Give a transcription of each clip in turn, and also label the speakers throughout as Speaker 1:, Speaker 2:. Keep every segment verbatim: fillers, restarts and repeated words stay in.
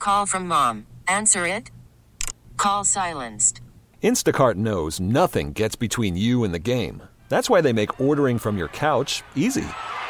Speaker 1: Call from mom. Answer it. Call silenced.
Speaker 2: Instacart knows nothing gets between you and the game. That's why they make ordering from your couch easy.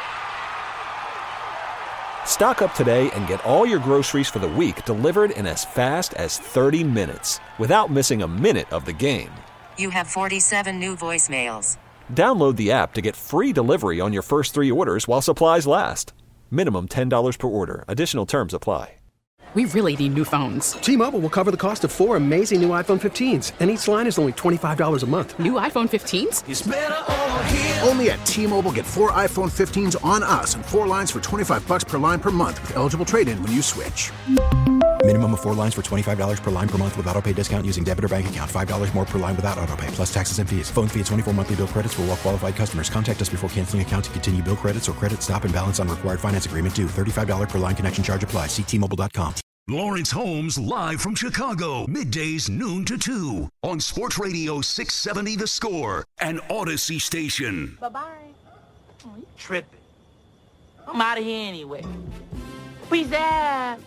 Speaker 2: Stock up today and get all your groceries for the week delivered in as fast as thirty minutes without missing a minute of the game.
Speaker 1: You have forty-seven new voicemails.
Speaker 2: Download the app to get free delivery on your first three orders while supplies last. Minimum ten dollars per order. Additional terms apply.
Speaker 3: We really need new phones.
Speaker 4: T-Mobile will cover the cost of four amazing new iPhone fifteens, and each line is only twenty-five dollars a month.
Speaker 3: New iPhone fifteens?
Speaker 5: It's better over here. Only at T-Mobile, get four iPhone fifteens on us and four lines for twenty-five bucks per line per month with eligible trade-in when you switch.
Speaker 6: Minimum of four lines for twenty-five dollars per line per month with autopay discount using debit or bank account. five dollars more per line without autopay, plus taxes and fees. Phone fee at twenty-four monthly bill credits for well-qualified customers. Contact us before canceling account to continue bill credits or credit stop and balance on required finance agreement due. thirty-five dollars per line connection charge applies. See T Mobile dot com.
Speaker 7: Lawrence Holmes live from Chicago, middays noon to two on Sports Radio six seventy The Score and Odyssey Station.
Speaker 8: Bye-bye. Oh, you tripping. I'm out of here anyway. Peace out.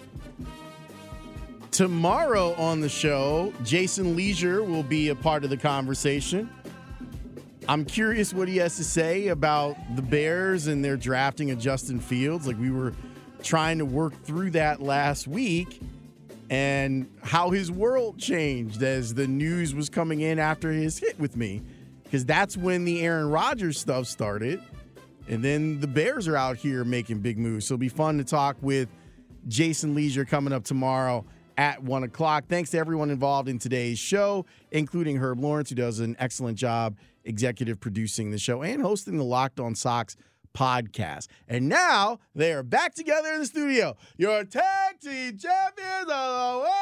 Speaker 9: Tomorrow on the show, Jason Leisure will be a part of the conversation. I'm curious what he has to say about the Bears and their drafting of Justin Fields. Like, we were trying to work through that last week and how his world changed as the news was coming in after his hit with me, because that's when the Aaron Rodgers stuff started. And then the Bears are out here making big moves. So it'll be fun to talk with Jason Leisure coming up tomorrow at one o'clock. Thanks to everyone involved in today's show, including Herb Lawrence, who does an excellent job executive producing the show and hosting the Locked On Sox podcast. And now they are back together in the studio. Your tag team champions of the world,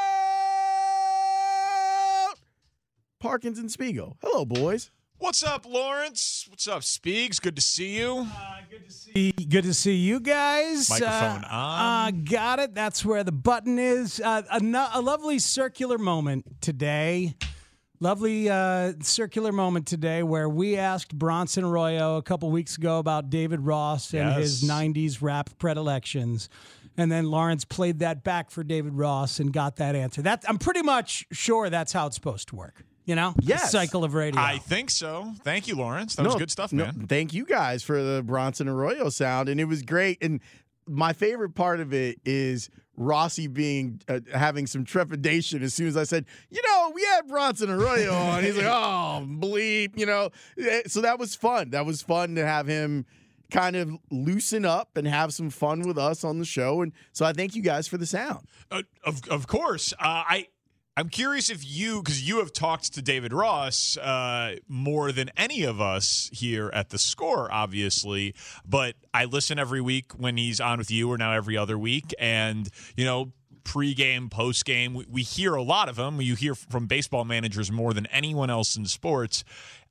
Speaker 9: Parkins and Spiegel. Hello, boys.
Speaker 10: What's up, Lawrence? What's up, Spiegs? Good to see you.
Speaker 11: Uh, good to see. Good to see you guys.
Speaker 10: Microphone
Speaker 11: uh,
Speaker 10: on.
Speaker 11: Uh, got it. That's where the button is. Uh, a, no- a lovely circular moment today. Lovely uh, circular moment today where we asked Bronson Arroyo a couple weeks ago about David Ross and
Speaker 10: Yes.
Speaker 11: his nineties rap predilections. And then Lawrence played that back for David Ross and got that answer. That I'm pretty much sure that's how it's supposed to work. You know?
Speaker 9: Yes.
Speaker 11: The cycle of radio.
Speaker 10: I think so. Thank you, Lawrence. That was good stuff,
Speaker 9: no,
Speaker 10: man.
Speaker 9: Thank you guys for the Bronson Arroyo sound, and it was great. And my favorite part of it is Rossi being uh, having some trepidation as soon as I said, you know, we had Bronson Arroyo on. He's like, oh, bleep, you know. So that was fun. That was fun to have him kind of loosen up and have some fun with us on the show. And so I thank you guys for the sound.
Speaker 10: Uh, of of course. Uh, I. I'm curious if you, because you have talked to David Ross uh, more than any of us here at The Score, obviously, but I listen every week when he's on with you, or now every other week, and, you know, pregame, postgame, we, we hear a lot of them. You hear from baseball managers more than anyone else in sports.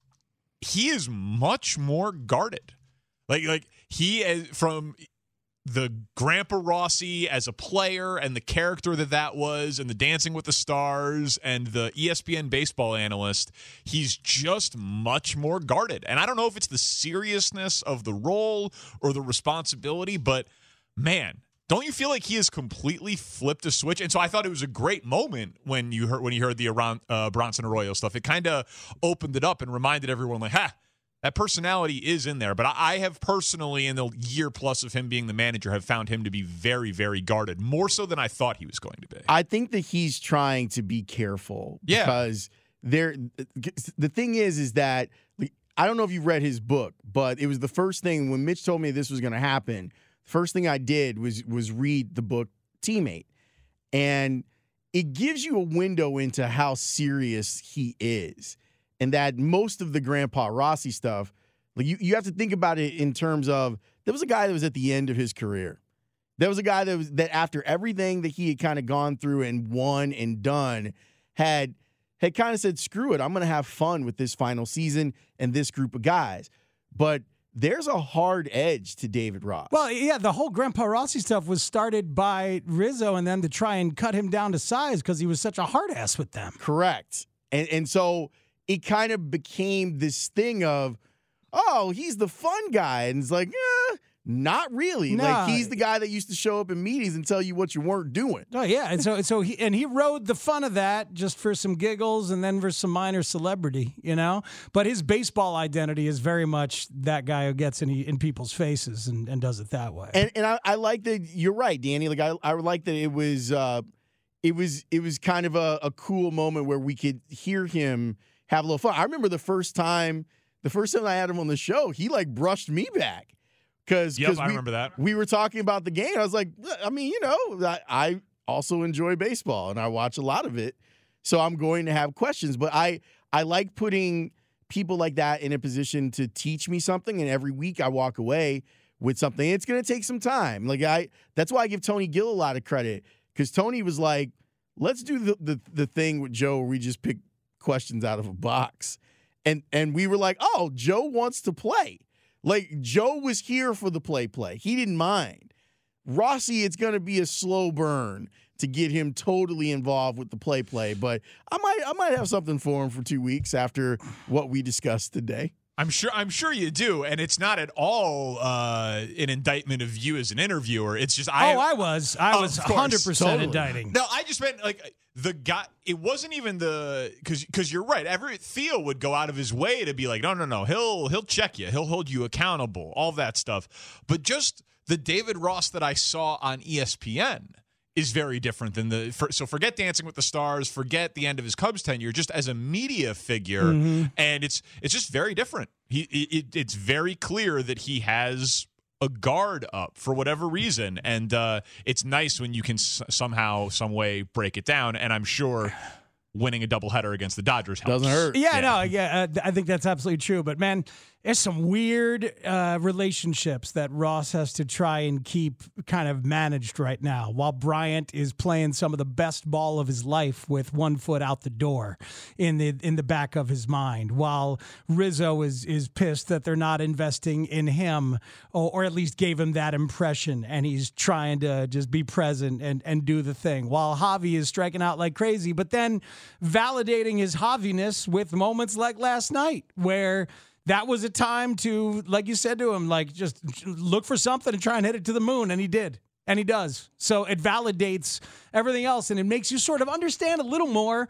Speaker 10: He is much more guarded. Like, like he is from the Grandpa Rossi as a player and the character that that was, and the Dancing with the Stars and the E S P N baseball analyst, he's just much more guarded. And I don't know if it's the seriousness of the role or the responsibility, but man, don't you feel like he has completely flipped a switch? And so I thought it was a great moment when you heard when you heard the around, uh, Bronson Arroyo stuff. It kind of opened it up and reminded everyone, like, ha, that personality is in there. But I have personally, in the year plus of him being the manager, have found him to be very, very guarded, more so than I thought he was going to be.
Speaker 9: I think that he's trying to be careful
Speaker 10: yeah.
Speaker 9: because there. The thing is, is that I don't know if you read his book, but it was the first thing when Mitch told me this was going to happen. First thing I did was was read the book Teammate, and it gives you a window into how serious he is. And that most of the Grandpa Rossi stuff, like you, you have to think about it in terms of, there was a guy that was at the end of his career. There was a guy that was that after everything that he had kind of gone through and won and done, had had kind of said, screw it, I'm going to have fun with this final season and this group of guys. But there's a hard edge to David Ross.
Speaker 11: Well, yeah, the whole Grandpa Rossi stuff was started by Rizzo and them to try and cut him down to size because he was such a hard ass with them.
Speaker 9: Correct. And and so it kind of became this thing of, oh, he's the fun guy. And it's like, eh, Not really.
Speaker 11: No.
Speaker 9: Like he's the guy that used to show up in meetings and tell you what you weren't doing.
Speaker 11: Oh yeah, and so so he and he rode the fun of that just for some giggles and then for some minor celebrity, you know. But his baseball identity is very much that guy who gets in in people's faces and, and does it that way.
Speaker 9: And and I, I like that. You're right, Danny. Like I I like that it was uh, it was it was kind of a, a cool moment where we could hear him have a little fun. I remember the first time the first time I had him on the show, he like brushed me back. Because
Speaker 10: yep,
Speaker 9: we,
Speaker 10: I remember that.
Speaker 9: We were talking about the game. I was like, I mean, you know, I, I also enjoy baseball and I watch a lot of it. So I'm going to have questions. But I, I like putting people like that in a position to teach me something. And every week I walk away with something. It's going to take some time. Like I, that's why I give Tony Gill a lot of credit. Because Tony was like, let's do the, the, the thing with Joe where we just pick questions out of a box. And, and we were like, oh, Joe wants to play. Like, Joe was here for the play-play. He didn't mind. Rossi, it's going to be a slow burn to get him totally involved with the play-play, but I might I might have something for him for two weeks after what we discussed today.
Speaker 10: I'm sure I'm sure you do, and it's not at all uh, an indictment of you as an interviewer. It's just I
Speaker 11: Oh, I was. I
Speaker 10: Oh,
Speaker 11: was
Speaker 10: of
Speaker 11: one hundred
Speaker 10: course.
Speaker 11: percent
Speaker 9: Totally.
Speaker 11: indicting.
Speaker 10: No, I just meant like the guy. It wasn't even the because because you're right. Every Theo would go out of his way to be like, no, no, no. He'll he'll check you. He'll hold you accountable. All that stuff. But just the David Ross that I saw on E S P N is very different than the. For, so forget Dancing with the Stars. Forget the end of his Cubs tenure. Just as a media figure,
Speaker 11: Mm-hmm.
Speaker 10: and it's it's just very different. He it, it's very clear that he has a guard up for whatever reason, and uh, it's nice when you can s- somehow, some way break it down. And I'm sure winning a doubleheader against the Dodgers helps.
Speaker 9: Doesn't hurt.
Speaker 11: Yeah, no, yeah, uh, I think that's absolutely true. But man, there's some weird uh, relationships that Ross has to try and keep kind of managed right now, while Bryant is playing some of the best ball of his life with one foot out the door in the in the back of his mind, while Rizzo is is pissed that they're not investing in him, or, or at least gave him that impression, and he's trying to just be present and and do the thing, while Javi is striking out like crazy, but then validating his Javiness with moments like last night where that was a time to, like you said to him, like just look for something and try and hit it to the moon. And he did. And he does. So it validates everything else. And it makes you sort of understand a little more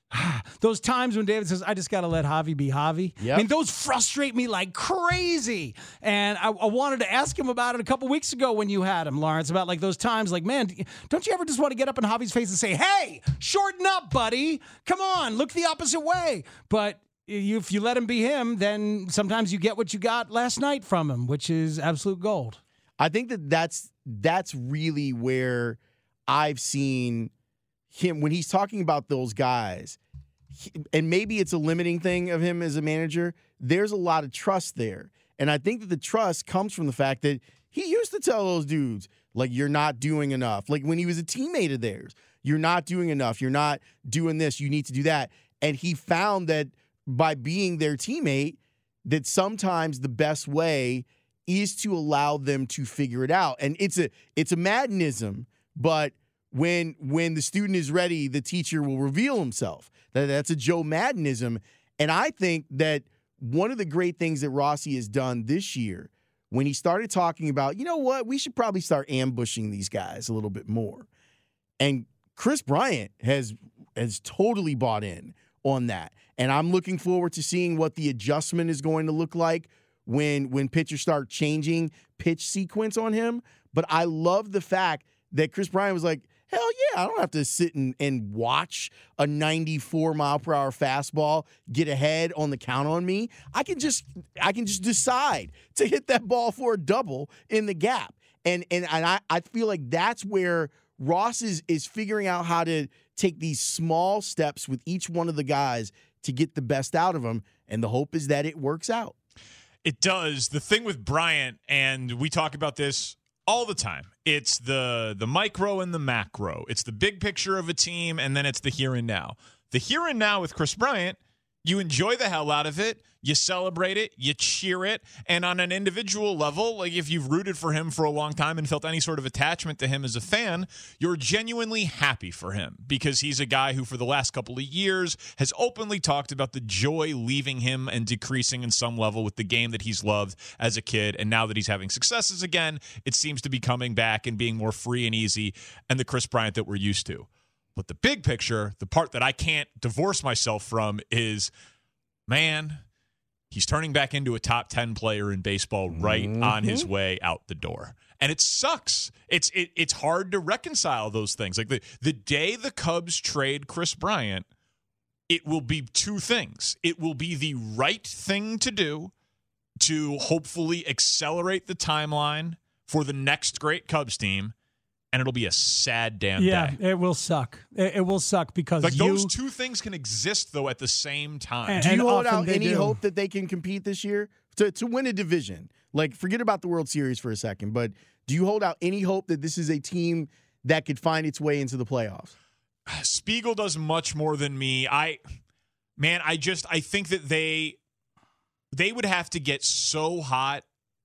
Speaker 11: those times when David says, I just got to let Javi be Javi.
Speaker 9: Yep.
Speaker 11: I mean, those frustrate me like crazy. And I, I wanted to ask him about it a couple weeks ago when you had him, Lawrence, about like those times like, man, don't you ever just want to get up in Javi's face and say, hey, shorten up, buddy. Come on, look the opposite way. But you, if you let him be him, then sometimes you get what you got last night from him, which is absolute gold.
Speaker 9: I think that that's that's really where I've seen him when he's talking about those guys, he, and maybe it's a limiting thing of him as a manager. There's a lot of trust there, and I think that the trust comes from the fact that he used to tell those dudes, like, you're not doing enough. Like when he was a teammate of theirs, you're not doing enough. You're not doing this. You need to do that. And he found that by being their teammate, that sometimes the best way is to allow them to figure it out. And it's a it's a Maddenism, but when when the student is ready, the teacher will reveal himself. That that's a Joe Maddenism. And I think that one of the great things that Rossi has done this year, when he started talking about, you know what, we should probably start ambushing these guys a little bit more. And Chris Bryant has has totally bought in on that. And I'm looking forward to seeing what the adjustment is going to look like when when pitchers start changing pitch sequence on him. But I love the fact that Chris Bryant was like, hell yeah, I don't have to sit and, and watch a ninety-four mile per hour fastball get ahead on the count on me. I can just I can just decide to hit that ball for a double in the gap. And and, and I, I feel like that's where Ross is, is figuring out how to take these small steps with each one of the guys to get the best out of them. And the hope is that it works out.
Speaker 10: It does. The thing with Bryant, and we talk about this all the time, it's the the micro and the macro. It's the big picture of a team, and then it's the here and now. The here and now with Chris Bryant, you enjoy the hell out of it. You celebrate it, you cheer it, and on an individual level, like if you've rooted for him for a long time and felt any sort of attachment to him as a fan, you're genuinely happy for him because he's a guy who for the last couple of years has openly talked about the joy leaving him and decreasing in some level with the game that he's loved as a kid, and now that he's having successes again, it seems to be coming back and being more free and easy and the Kris Bryant that we're used to. But the big picture, the part that I can't divorce myself from is, man, he's turning back into a top ten player in baseball right mm-hmm. on his way out the door. And it sucks. It's it, it's hard to reconcile those things. Like the, the day the Cubs trade Kris Bryant, it will be two things. It will be the right thing to do to hopefully accelerate the timeline for the next great Cubs team. And it'll be a sad damn
Speaker 11: yeah,
Speaker 10: day.
Speaker 11: Yeah, it will suck. It, it will suck because
Speaker 10: like
Speaker 11: you,
Speaker 10: those two things can exist though at the same time.
Speaker 11: And,
Speaker 9: do you hold out
Speaker 11: any
Speaker 9: do.
Speaker 11: hope
Speaker 9: that they can compete this year to to win a division? Like, forget about the World Series for a second, but do you hold out any hope that this is a team that could find its way into the playoffs?
Speaker 10: Spiegel does much more than me. I, man, I just I think that they they would have to get so hot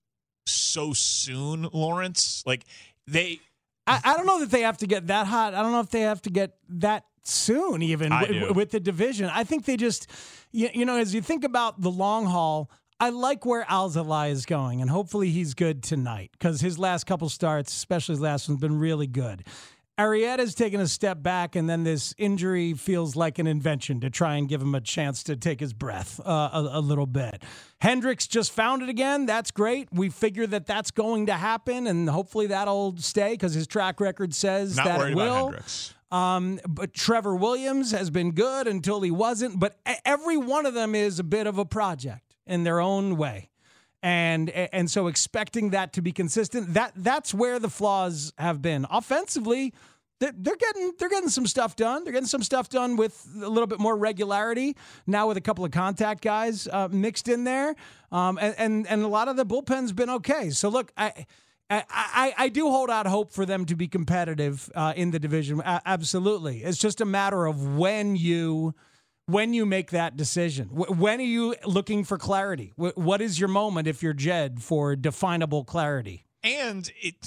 Speaker 10: so soon, Lawrence. Like they.
Speaker 11: I, I don't know that they have to get that hot. I don't know if they have to get that soon, even w- with the division. I think they just, you, you know, as you think about the long haul, I like where Alzolay is going, and hopefully he's good tonight because his last couple starts, especially his last one's been really good. Arrieta's taken a step back, and then this injury feels like an invention to try and give him a chance to take his breath uh, a, a little bit. Hendricks just found it again. That's great. We figure that that's going to happen, and hopefully that'll stay because his track record says
Speaker 10: Not
Speaker 11: that
Speaker 10: worried
Speaker 11: it will.
Speaker 10: About Hendricks.
Speaker 11: Um, but Trevor Williams has been good until he wasn't. But every one of them is a bit of a project in their own way. And and so expecting that to be consistent, that that's where the flaws have been. Offensively, they're, they're getting they're getting some stuff done. They're getting some stuff done with a little bit more regularity now with a couple of contact guys uh, mixed in there. Um, and, and and a lot of the bullpen's been okay. So look, I. I, I, I do hold out hope for them to be competitive uh, in the division. A- absolutely. It's just a matter of when you when you make that decision. W- when are you looking for clarity? W- what is your moment, if you're Jed, for definable clarity?
Speaker 10: And it,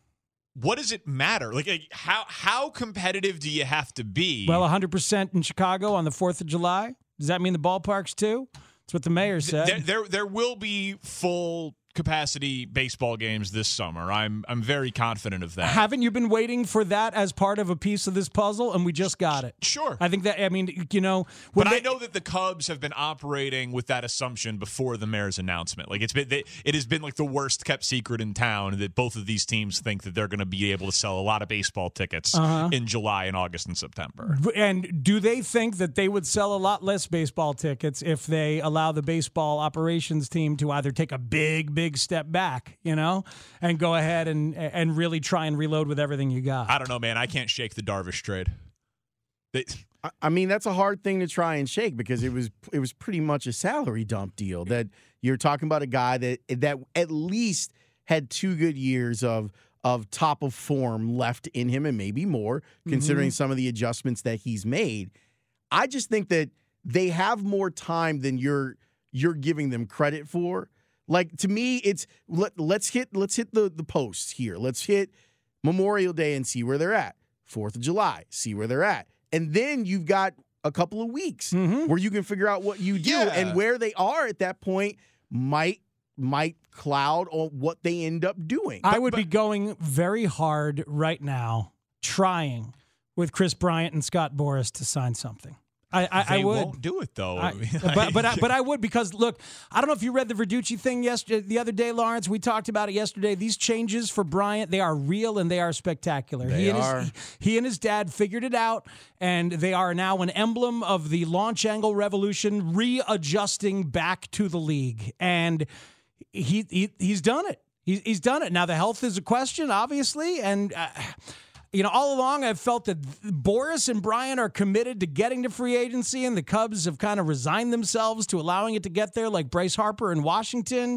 Speaker 10: what does it matter? Like, like how how competitive do you have to be?
Speaker 11: Well, one hundred percent in Chicago on the fourth of July. Does that mean the ballpark's too? That's what the mayor said.
Speaker 10: There, there, there will be full capacity baseball games this summer. I'm I'm very confident of that.
Speaker 11: Haven't you been waiting for that as part of a piece of this puzzle? And we just got it.
Speaker 10: Sure.
Speaker 11: I think that, I mean, you know.
Speaker 10: But
Speaker 11: they,
Speaker 10: I know that the Cubs have been operating with that assumption before the mayor's announcement. Like it's been, it has been like the worst kept secret in town that both of these teams think that they're going to be able to sell a lot of baseball tickets uh-huh. in July and August and September.
Speaker 11: And do they think that they would sell a lot less baseball tickets if they allow the baseball operations team to either take a big, big step back, you know, and go ahead and and really try and reload with everything you got?
Speaker 10: I don't know, man. I can't shake the Darvish trade. They,
Speaker 9: I mean, that's a hard thing to try and shake because it was it was pretty much a salary dump deal. That you're talking about a guy that that at least had two good years of of top of form left in him, and maybe more, considering mm-hmm. some of the adjustments that he's made. I just think that they have more time than you're you're giving them credit for. Like, to me, it's let, let's hit let's hit the, the posts here. Let's hit Memorial Day and see where they're at. Fourth of July, see where they're at. And then you've got a couple of weeks mm-hmm. where you can figure out what you do.
Speaker 10: Yeah.
Speaker 9: And where they are at that point might might cloud on what they end up doing.
Speaker 11: I would but, be going very hard right now, trying with Kris Bryant and Scott Boras to sign something. I, I,
Speaker 10: they
Speaker 11: I would
Speaker 10: won't do it though.
Speaker 11: I, but but I, but I would because look, I don't know if you read the Verducci thing yesterday, the other day, Lawrence. We talked about it yesterday. These changes for Bryant, they are real and they are spectacular.
Speaker 9: They
Speaker 11: he and
Speaker 9: are.
Speaker 11: His, he and his dad figured it out, and they are now an emblem of the launch angle revolution, readjusting back to the league, and he, he he's done it. He, he's done it. Now the health is a question, obviously, and. Uh, You know, all along I've felt that Boras and Bryant are committed to getting to free agency, and the Cubs have kind of resigned themselves to allowing it to get there, like Bryce Harper in Washington.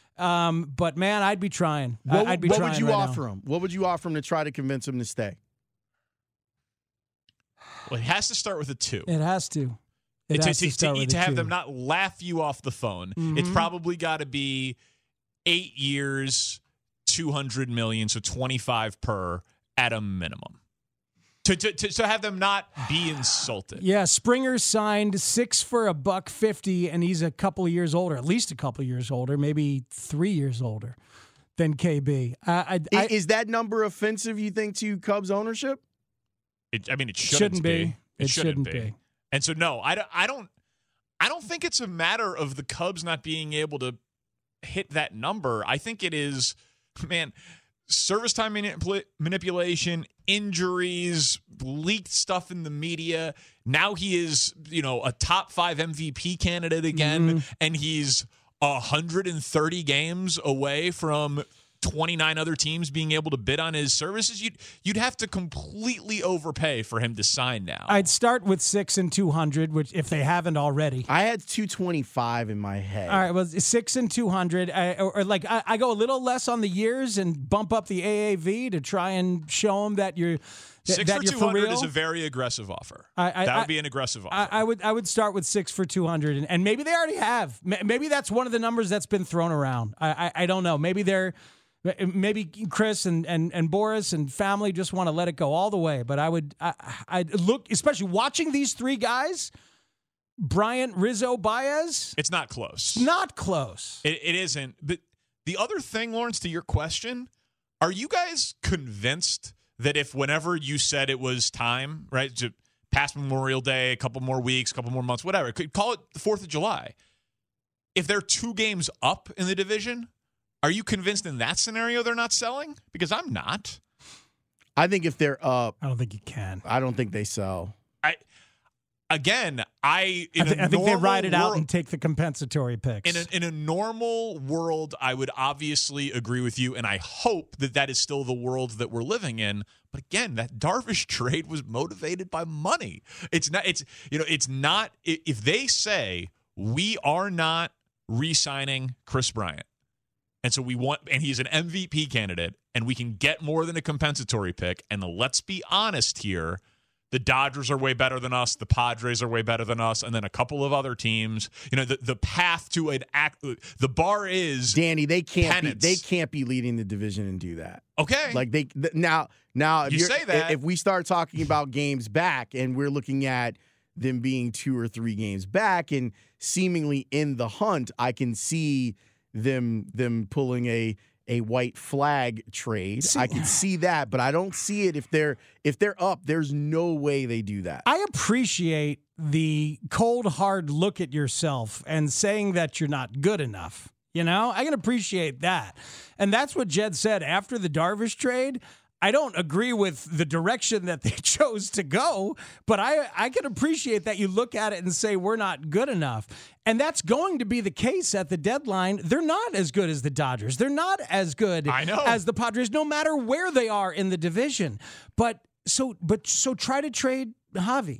Speaker 11: Um, but, man, I'd be trying.
Speaker 9: What,
Speaker 11: I'd be
Speaker 9: what
Speaker 11: trying
Speaker 9: would you
Speaker 11: right
Speaker 9: offer
Speaker 11: now.
Speaker 9: him? What would you offer him to try to convince him to stay?
Speaker 10: Well, it has to start with a two.
Speaker 11: It has to. It
Speaker 10: to,
Speaker 11: has
Speaker 10: to,
Speaker 11: to start
Speaker 10: to,
Speaker 11: with
Speaker 10: to
Speaker 11: a
Speaker 10: have
Speaker 11: two.
Speaker 10: them not laugh you off the phone, it's
Speaker 11: Mhm.
Speaker 10: probably got to be eight years, two hundred million, so twenty-five per at a minimum. To, to, to, to have them not be insulted.
Speaker 11: Yeah, Springer signed six for a buck fifty, and he's a couple of years older, at least a couple of years older, maybe three years older than K B. Uh, I,
Speaker 9: I,
Speaker 11: I,
Speaker 9: is that number offensive, you think, to Cubs ownership?
Speaker 10: It, I mean, it shouldn't,
Speaker 11: shouldn't
Speaker 10: be.
Speaker 11: be.
Speaker 10: It,
Speaker 11: It
Speaker 10: shouldn't,
Speaker 11: shouldn't
Speaker 10: be.
Speaker 11: be.
Speaker 10: And so, no, I, don't- I don't. I don't think it's a matter of the Cubs not being able to hit that number. I think it is, man, service time manipula- manipulation, injuries, leaked stuff in the media. Now he is, you know, a top five M V P candidate again,
Speaker 11: Mhm.
Speaker 10: and he's one hundred thirty games away from twenty-nine other teams being able to bid on his services. You'd you'd have to completely overpay for him to sign now.
Speaker 11: I'd start with six and two hundred, which if they haven't already.
Speaker 9: I had two twenty-five in my head.
Speaker 11: All right, well, six and two hundred, I, or, or like I, I go a little less on the years and bump up the A A V to try and show them that you're th-
Speaker 10: Six
Speaker 11: that
Speaker 10: for
Speaker 11: you're
Speaker 10: two
Speaker 11: for
Speaker 10: hundred
Speaker 11: real.
Speaker 10: is a very aggressive offer.
Speaker 11: I- I-
Speaker 10: that would
Speaker 11: I-
Speaker 10: be an aggressive offer.
Speaker 11: I, I would I would start with six for two hundred, and, and maybe they already have. Ma- Maybe that's one of the numbers that's been thrown around. I I, I don't know. Maybe they're. Maybe Chris and, and, and Boris and family just want to let it go all the way. But I would I I look, especially watching these three guys, Bryant, Rizzo, Baez.
Speaker 10: It's not close.
Speaker 11: Not close.
Speaker 10: It, it isn't. But the other thing, Lawrence, to your question, are you guys convinced that if whenever you said it was time, right, to past Memorial Day, a couple more weeks, a couple more months, whatever, could call it the fourth of July, if they're two games up in the division, are you convinced in that scenario they're not selling? Because I'm not.
Speaker 9: I think if they're up,
Speaker 11: I don't think you can.
Speaker 9: I don't think they sell.
Speaker 10: I again, I in
Speaker 11: I, th-
Speaker 10: a
Speaker 11: I think they
Speaker 10: normal
Speaker 11: ride it out
Speaker 10: world-
Speaker 11: and take the compensatory picks.
Speaker 10: In a, in a normal world, I would obviously agree with you, and I hope that that is still the world that we're living in. But again, that Darvish trade was motivated by money. It's not. It's you know. It's not. i- If they say we are not re-signing Chris Bryant, and so we want, and he's an M V P candidate, and we can get more than a compensatory pick. And let's be honest here. The Dodgers are way better than us. The Padres are way better than us, and then a couple of other teams. You know, the, the path to an act, the bar is
Speaker 9: Danny. They can't. Be,
Speaker 10: penance.
Speaker 9: they can't be leading the division and do that.
Speaker 10: Okay,
Speaker 9: Like they th- now. Now, if
Speaker 10: You
Speaker 9: you're-
Speaker 10: say that.
Speaker 9: if we start talking about games back, and we're looking at them being two or three games back, and seemingly in the hunt, I can see them them pulling a. a white flag trade.
Speaker 11: See-
Speaker 9: I can see that, but I don't see it if they're if they're up. There's no way they do that.
Speaker 11: I appreciate the cold, hard look at yourself and saying that you're not good enough. You know, I can appreciate that. And that's what Jed said after the Darvish trade. I don't agree with the direction that they chose to go, but I, I can appreciate that you look at it and say we're not good enough. And that's going to be the case at the deadline. They're not as good as the Dodgers. They're not as good
Speaker 10: I know.
Speaker 11: as the Padres, no matter where they are in the division. But so but so try to trade Javi.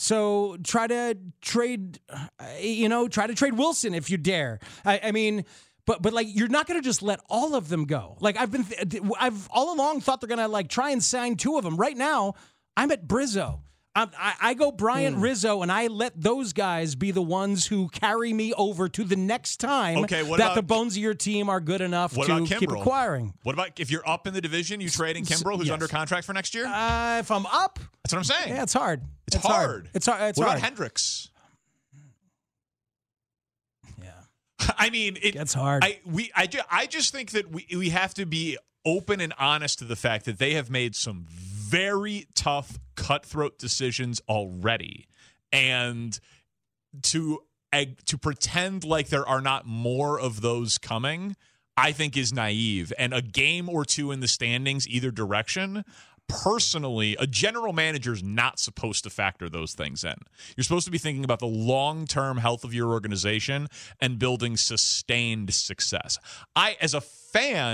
Speaker 11: So try to trade, uh, you know, try to trade Wilson if you dare. I, I mean, but but like you're not going to just let all of them go. Like I've been, th- I've all along thought they're going to like try and sign two of them. Right now, I'm at Brizzo. I, I, I go Bryant,
Speaker 10: Hmm.
Speaker 11: Rizzo, and I let those guys be the ones who carry me over to the next time
Speaker 10: Okay, what
Speaker 11: that
Speaker 10: about-
Speaker 11: the bones of your team are good enough
Speaker 10: What
Speaker 11: to
Speaker 10: about
Speaker 11: keep
Speaker 10: Kimbrel?
Speaker 11: acquiring.
Speaker 10: What about if you're up in the division, you trade in Kimbrel, who's
Speaker 11: yes.
Speaker 10: under contract for next year?
Speaker 11: Uh, if I'm up,
Speaker 10: That's what I'm saying.
Speaker 11: yeah, it's hard.
Speaker 10: It's hard.
Speaker 11: It's hard. It's
Speaker 10: what
Speaker 11: hard.
Speaker 10: about Hendricks?
Speaker 11: Yeah.
Speaker 10: I mean, it,
Speaker 11: It's hard.
Speaker 10: I we I, ju- I just think that we we have to be open and honest to the fact that they have made some very tough, cutthroat decisions already, and to ag- to pretend like there are not more of those coming, I think is naive. And a game or two in the standings, either direction. Personally, a general manager is not supposed to factor those things in. You're supposed to be thinking about the long-term health of your organization and building sustained success. I, as a fan,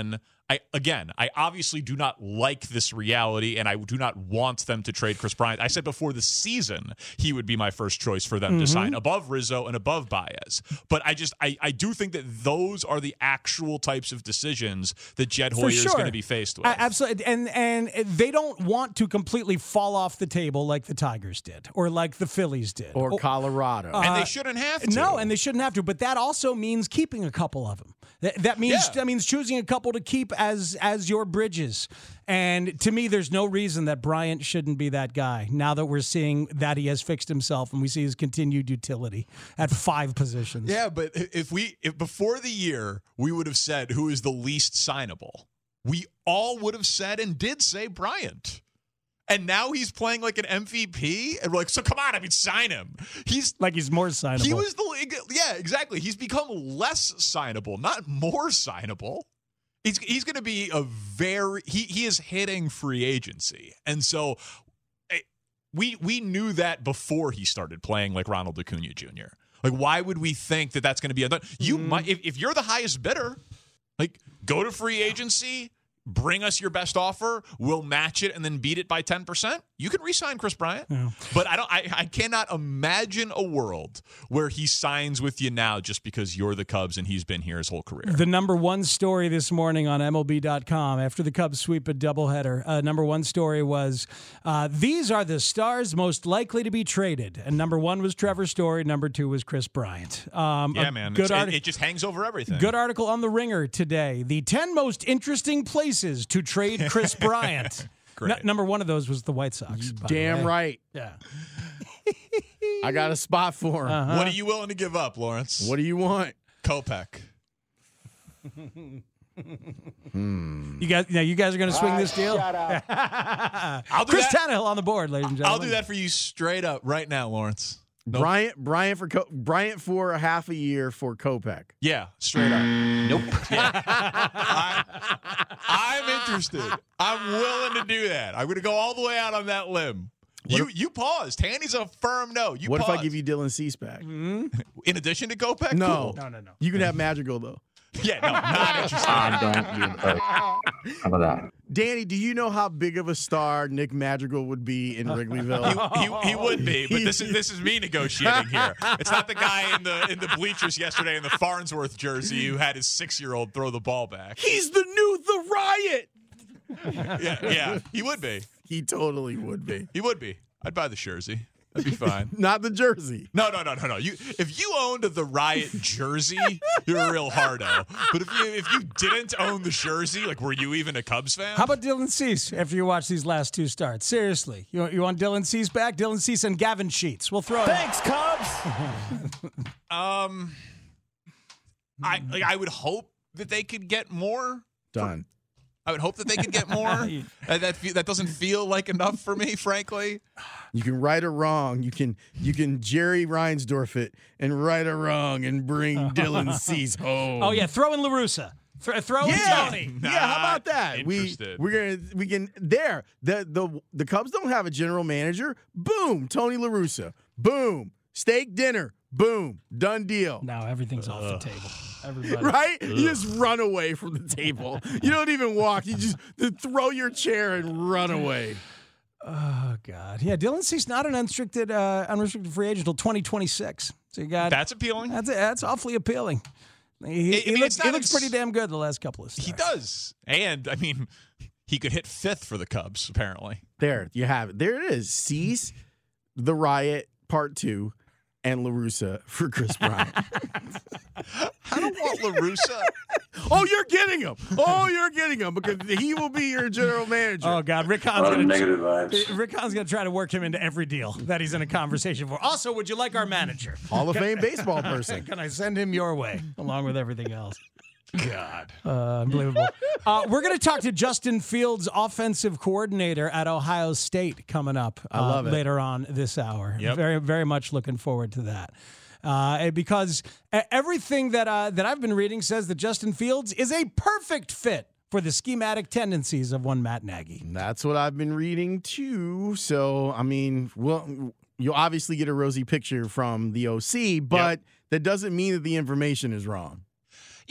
Speaker 10: I again, I obviously do not like this reality, and I do not want them to trade Chris Bryant. I said before the season he would be my first choice for them mm-hmm. to sign above Rizzo and above Baez. But I just I, I do think that those are the actual types of decisions that Jed Hoyer sure. is going to be faced with.
Speaker 11: Uh, absolutely, and and they don't want to completely fall off the table like the Tigers did, or like the Phillies did,
Speaker 9: or, or Colorado,
Speaker 10: uh, and they shouldn't have to.
Speaker 11: No, and they shouldn't have to. But that also means keeping a couple of them. That, that means yeah. that means choosing a couple to keep as as your bridges. And to me, there's no reason that Bryant shouldn't be that guy. Now that we're seeing that he has fixed himself and we see his continued utility at five positions.
Speaker 10: Yeah, but if we if before the year we would have said who is the least signable, we all would have said and did say Bryant. And now he's playing like an M V P, and we're like, so come on, I mean, sign him. He's
Speaker 11: like he's more signable.
Speaker 10: He was the yeah, exactly. He's become less signable, not more signable. He's he's going to be a very he he is hitting free agency, and so we we knew that before he started playing like Ronald Acuna Junior Like, why would we think that that's going to be a you mm. might if, if you're the highest bidder, like go to free agency. Bring us your best offer. We'll match it and then beat it by ten percent. You can re-sign Chris Bryant, yeah. but I don't. I, I cannot imagine a world where he signs with you now just because you're the Cubs and he's been here his whole career.
Speaker 11: The number one story this morning on M L B dot com after the Cubs sweep a doubleheader. Uh, number one story was uh, these are the stars most likely to be traded, and number one was Trevor Story. Number two was Chris Bryant. Um,
Speaker 10: yeah, man. Good artic- it, it just hangs over everything.
Speaker 11: Good article on the Ringer today. The ten most interesting places to trade Chris Bryant. N- number one of those was the White Sox.
Speaker 9: Damn right.
Speaker 11: Yeah.
Speaker 9: I got a spot for him.
Speaker 10: Uh-huh. What are you willing to give up, Lawrence?
Speaker 9: What do you want?
Speaker 10: Kopech.
Speaker 11: hmm. You guys, now you guys are going to swing
Speaker 12: uh,
Speaker 11: this deal.
Speaker 12: Shut up.
Speaker 10: I'll do
Speaker 11: Chris
Speaker 10: that.
Speaker 11: Tannehill on the board, ladies and gentlemen.
Speaker 10: I'll do that for you straight up right now, Lawrence.
Speaker 9: Nope. Bryant, Bryant for Co- Bryant for a half a year for Kopech.
Speaker 10: Yeah, straight up.
Speaker 12: Nope.
Speaker 10: Yeah. I, I'm interested. I'm willing to do that. I'm going to go all the way out on that limb. What you if, you paused. Hanny's a firm no. You
Speaker 9: what
Speaker 10: paused.
Speaker 9: if I give you Dylan Cease back?
Speaker 10: Mm-hmm. In addition to Kopech?
Speaker 9: No.
Speaker 10: Cool.
Speaker 11: No, no, no.
Speaker 9: You can have Madrigal, though.
Speaker 10: Yeah, no, not interested.
Speaker 12: I don't even poke. How about that?
Speaker 9: Danny, do you know how big of a star Nick Madrigal would be in Wrigleyville?
Speaker 10: he, he, he would be, but this is this is me negotiating here. It's not the guy in the in the bleachers yesterday in the Farnsworth jersey who had his six-year-old throw the ball back.
Speaker 9: He's the new The Riot.
Speaker 10: yeah, yeah, he would be.
Speaker 9: He totally would be.
Speaker 10: He would be. I'd buy the jersey. That'd be fine.
Speaker 9: Not the jersey.
Speaker 10: No, no, no, no, no. You, if you owned the Riot jersey, you're a real hardo. But if you if you didn't own the jersey, like, were you even a Cubs fan?
Speaker 11: How about Dylan Cease after you watch these last two starts? Seriously, you want, you want Dylan Cease back? Dylan Cease and Gavin Sheets. We'll throw.
Speaker 12: Thanks,
Speaker 11: him.
Speaker 12: Cubs.
Speaker 10: um, I like, I would hope that they could get more.
Speaker 9: Done.
Speaker 10: I would hope that they could get more. uh, that that doesn't feel like enough for me, frankly.
Speaker 9: You can right or wrong. You can you can Jerry Reinsdorf it and right or wrong and bring Dylan Cease home.
Speaker 11: Oh yeah, throw in La Russa. Th- throw in
Speaker 9: yeah.
Speaker 11: Tony.
Speaker 9: Yeah, how about that? We
Speaker 10: interested.
Speaker 9: we're gonna we can there. The the the Cubs don't have a general manager. Boom, Tony La Russa. Boom, steak dinner. Boom, done deal.
Speaker 11: Now everything's off the table. Everybody.
Speaker 9: Right?
Speaker 10: Ugh.
Speaker 9: You just run away from the table. You don't even walk. You just throw your chair and run away.
Speaker 11: Oh God, yeah. Dylan Cease not an unrestricted, uh, unrestricted free agent until twenty twenty-six. So you got
Speaker 10: that's appealing.
Speaker 11: That's that's awfully appealing. He,
Speaker 10: I
Speaker 11: he,
Speaker 10: mean,
Speaker 11: looks,
Speaker 10: it's
Speaker 11: he
Speaker 10: not
Speaker 11: looks
Speaker 10: ex-
Speaker 11: pretty damn good the last couple of starts.
Speaker 10: He does, and I mean, he could hit fifth for the Cubs. Apparently,
Speaker 9: there you have it. There it is. Cease, the Riot Part Two, and La Russa for Chris Bryant.
Speaker 10: I don't want La Russa.
Speaker 9: Oh, you're getting him. Oh, you're getting him because he will be your general manager.
Speaker 11: Oh God, Rick Hahn's gonna
Speaker 12: negative vibes.
Speaker 11: Rick Hahn's gonna try to work him into every deal that he's in a conversation for. Also, would you like our manager?
Speaker 9: Hall of Fame baseball person.
Speaker 11: Can I send him your way along with everything else?
Speaker 10: God.
Speaker 11: Uh, unbelievable. Uh, we're going to talk to Justin Fields, offensive coordinator at Ohio State, coming up uh,
Speaker 9: I love it.
Speaker 11: later on this hour.
Speaker 10: Yep.
Speaker 11: Very, very much looking forward to that. Uh, because everything that uh, that I've been reading says that Justin Fields is a perfect fit for the schematic tendencies of one Matt Nagy.
Speaker 9: That's what I've been reading too. So, I mean, well, you'll obviously get a rosy picture from the O C, but yep. that doesn't mean that the information is wrong.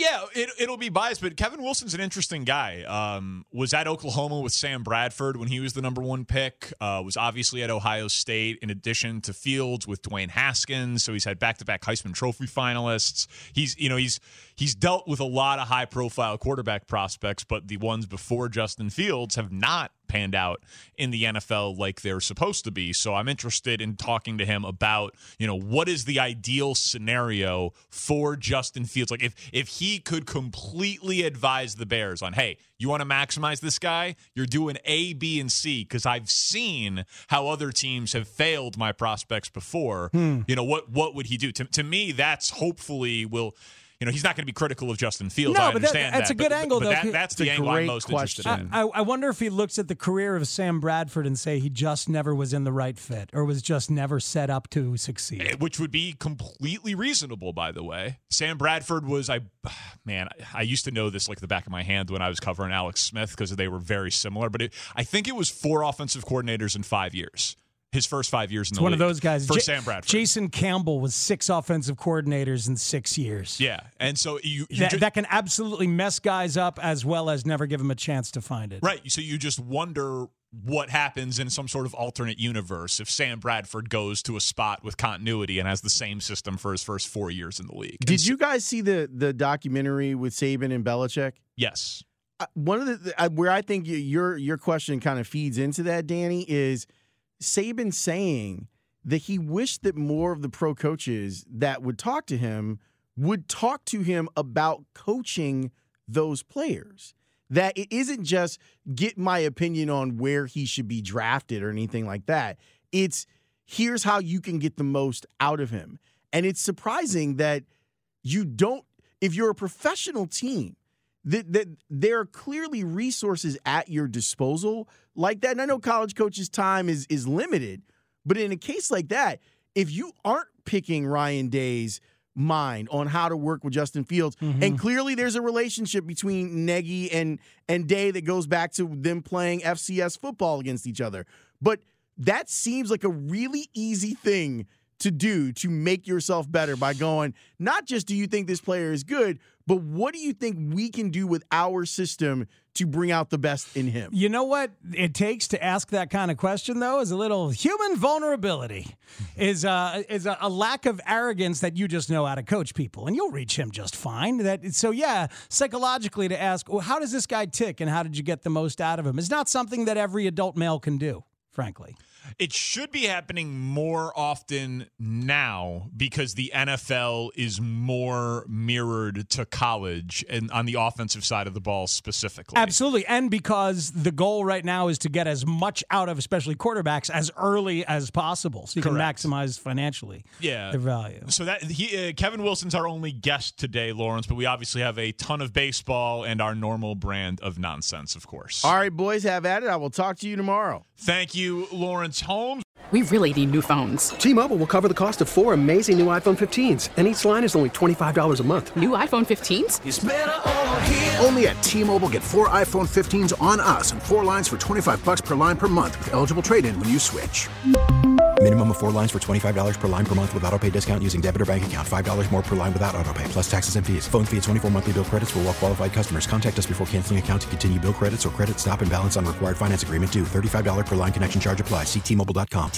Speaker 10: Yeah, it, it'll be biased, but Kevin Wilson's an interesting guy. Um, was at Oklahoma with Sam Bradford when he was the number one pick. Uh, was obviously at Ohio State in addition to Fields with Dwayne Haskins. So he's had back-to-back Heisman Trophy finalists. He's, you know, he's he's dealt with a lot of high-profile quarterback prospects, but the ones before Justin Fields have not panned out in the N F L like they're supposed to be. So I'm interested in talking to him about, you know, what is the ideal scenario for Justin Fields? Like if if he could completely advise the Bears on, hey, you want to maximize this guy? You're doing A, B, and C, because I've seen how other teams have failed my prospects before. Hmm. You know, what what would he do? To, to me, that's hopefully will – you know, he's not going to be critical of Justin Fields.
Speaker 11: No,
Speaker 10: I
Speaker 11: but that,
Speaker 10: understand
Speaker 11: that's
Speaker 10: that.
Speaker 11: a good
Speaker 10: but,
Speaker 11: angle,
Speaker 10: but
Speaker 11: though.
Speaker 10: That, that's the angle I'm most
Speaker 9: question.
Speaker 10: interested in.
Speaker 11: I, I wonder if he looks at the career of Sam Bradford and say he just never was in the right fit or was just never set up to succeed.
Speaker 10: Which would be completely reasonable, by the way. Sam Bradford was, I man, I used to know this like the back of my hand when I was covering Alex Smith because they were very similar. But it, I think it was four offensive coordinators in five years. His first five years in
Speaker 11: It's
Speaker 10: the
Speaker 11: one
Speaker 10: league.
Speaker 11: of those guys.
Speaker 10: For
Speaker 11: J-
Speaker 10: Sam Bradford.
Speaker 11: Jason Campbell was six offensive coordinators in six years.
Speaker 10: Yeah, and so you, you
Speaker 11: that,
Speaker 10: ju-
Speaker 11: that can absolutely mess guys up as well as never give them a chance to find it.
Speaker 10: Right. So you just wonder what happens in some sort of alternate universe if Sam Bradford goes to a spot with continuity and has the same system for his first four years in the league.
Speaker 9: Did you guys see the the documentary with Saban and Belichick?
Speaker 10: Yes.
Speaker 9: Uh, one of the uh, where I think your your question kind of feeds into that, Danny, is Saban saying that he wished that more of the pro coaches that would talk to him would talk to him about coaching those players. That it isn't just get my opinion on where he should be drafted or anything like that. It's here's how you can get the most out of him. And it's surprising that you don't, if you're a professional team, that, that there are clearly resources at your disposal like that. And I know college coaches' time is is limited, but in a case like that, if you aren't picking Ryan Day's mind on how to work with Justin Fields, mm-hmm. and clearly there's a relationship between Nagy and, and Day that goes back to them playing F C S football against each other. But that seems like a really easy thing to do to make yourself better by going, not just do you think this player is good, but what do you think we can do with our system to bring out the best in him?
Speaker 11: You know what it takes to ask that kind of question, though, is a little human vulnerability, is, uh, is a, a lack of arrogance that you just know how to coach people, and you'll reach him just fine. That So, yeah, psychologically to ask, well, how does this guy tick and how did you get the most out of him is not something that every adult male can do, frankly.
Speaker 10: It should be happening more often now because the N F L is more mirrored to college and on the offensive side of the ball specifically.
Speaker 11: Absolutely. And because the goal right now is to get as much out of especially quarterbacks as early as possible so you
Speaker 10: Correct.
Speaker 11: can maximize financially
Speaker 10: yeah.
Speaker 11: their value.
Speaker 10: So that he, uh, Kevin Wilson's our only guest today, Lawrence, but we obviously have a ton of baseball and our normal brand of nonsense, of course.
Speaker 9: All right, boys, have at it. I will talk to you tomorrow.
Speaker 10: Thank you, Lawrence Holmes.
Speaker 3: We really need new phones.
Speaker 4: T-Mobile will cover the cost of four amazing new iPhone fifteens, and each line is only twenty-five dollars a month.
Speaker 3: New iPhone fifteens?
Speaker 5: It's better over here. Only at T-Mobile, get four iPhone fifteens on us and four lines for twenty-five bucks per line per month with eligible trade-in when you switch.
Speaker 6: Minimum of four lines for twenty-five dollars per line per month with autopay discount using debit or bank account. five dollars more per line without autopay, plus taxes and fees. Phone fee at twenty-four monthly bill credits for well-qualified customers. Contact us before canceling account to continue bill credits or credit stop and balance on required finance agreement due. thirty-five dollars per line connection charge applies. See T Mobile dot com.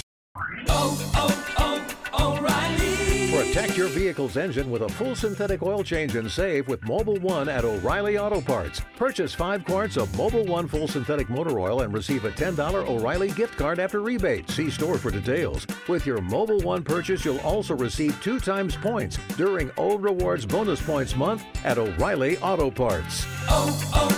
Speaker 13: Oh, oh, oh, O'Reilly.
Speaker 14: Protect your vehicle's engine with a full synthetic oil change and save with Mobil one at O'Reilly Auto Parts. Purchase five quarts of Mobil one full synthetic motor oil and receive a ten dollars O'Reilly gift card after rebate. See store for details. With your Mobil one purchase, you'll also receive two times points during O Rewards Bonus Points Month at O'Reilly Auto Parts.
Speaker 13: Oh,